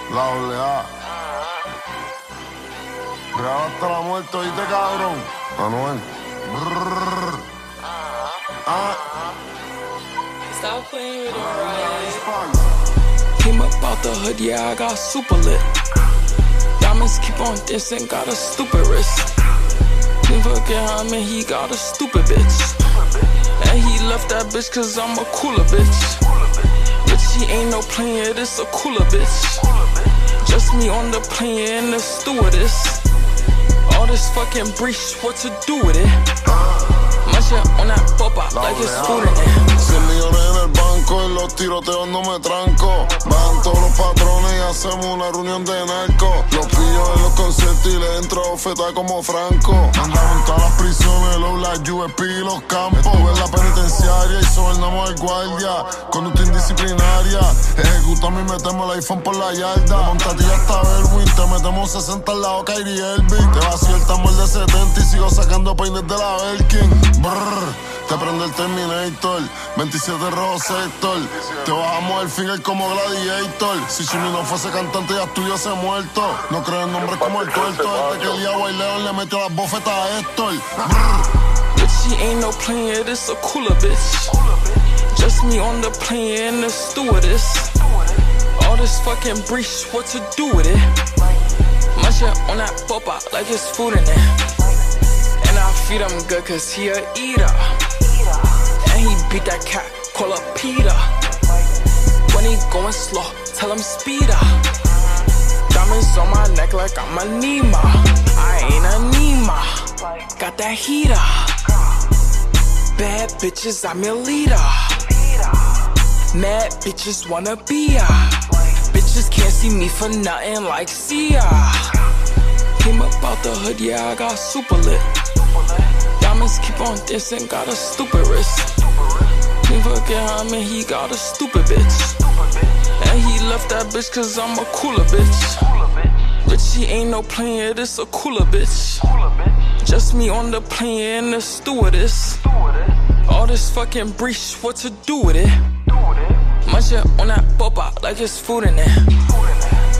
La AA. Graba hasta la muerte, oíste, cabrón. Anuel. Stop playing with it, Came up out the hood, yeah, I got super lit. Diamonds keep on dancing, got a stupid wrist. Never forget how he got a stupid bitch. And he left that bitch cause I'm a cooler bitch. But she ain't no player, this a cooler bitch. Just me on the plane and the stewardess. All this fucking breach, what to do with it? My shit on that pop-up like it's food in it. 100 millones en el banco, en los tiroteos no me tranco. Van todos los patrones y hacemos una reunión de narcos. Los pillo en los conciertos y le entro a bofetar como Franco. Andamos en todas las prisiones, los la USP y los campos. Estuve en la penitenciaria y sobornamos al guardia. Conducta indisciplinaria, ejecutamos y metemos el iPhone por la yarda. De Montatilla hasta Belwin, te metemos 60 al lado Kyrie Irving. Te vacío el tambor de 70 y sigo sacando peines de la Belkin. Brrr, te prende el Terminator, 27 rojo sector. Te bajamos el finger como Gladiator. Si Chimmy no fuese cantante ya estuviese muerto. No creo en nombres como el tuerto. Desde que el Yagua y León le metió las bofetas a Héctor. But she ain't no player, this a cooler bitch. Just me on the plane and the stewardess. All this fucking breach, what to do with it? My shit on that pop-up like it's food in it. And I feed him good cause he a eater. And he beat that cat, call up Peter. When he going slow, tell him speed up. Diamonds on my neck like I'm a Nima. I ain't a Nima, got that heater. Bad bitches, I'm your leader. Mad bitches wanna be ya. Bitches can't see me for nothing like Sia. Came up out the hood, yeah, I got super lit. Diamonds keep on dancing, got a stupid wrist. Never forget how he got a stupid bitch. And he left that bitch cause I'm a cooler bitch. But she ain't no player, this a cooler bitch. Just me on the plane and the stewardess. All this fucking breach, what to do with it? My shit on that pop-up like it's food in it.